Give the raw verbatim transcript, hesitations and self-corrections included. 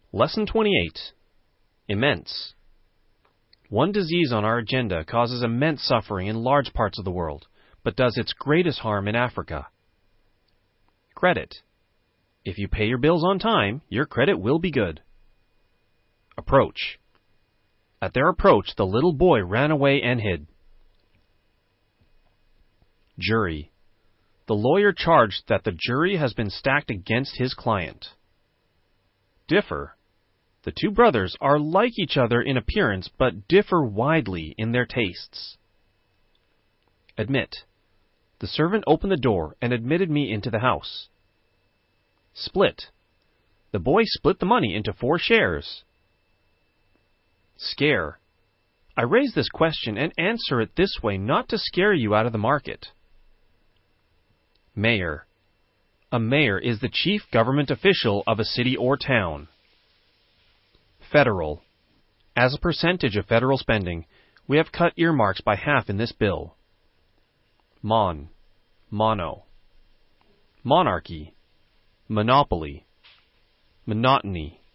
Lesson twenty-eight. Immense. One disease on our agenda causes immense suffering in large parts of the world, but does its greatest harm in Africa. Credit. If you pay your bills on time, your credit will be good. Approach. At their approach, the little boy ran away and hid. Jury. The lawyer charged that the jury has been stacked against his client. Differ. The two brothers are like each other in appearance, but differ widely in their tastes. Admit. The servant opened the door and admitted me into the house. Split. The boy split the money into four shares. Scare. I raise this question and answer it this way not to scare you out of the market. Mayor. A mayor is the chief government official of a city or town. Federal. As a percentage of federal spending, we have cut earmarks by half in this bill. Mon. Mono. Monarchy. Monopoly. Monotony.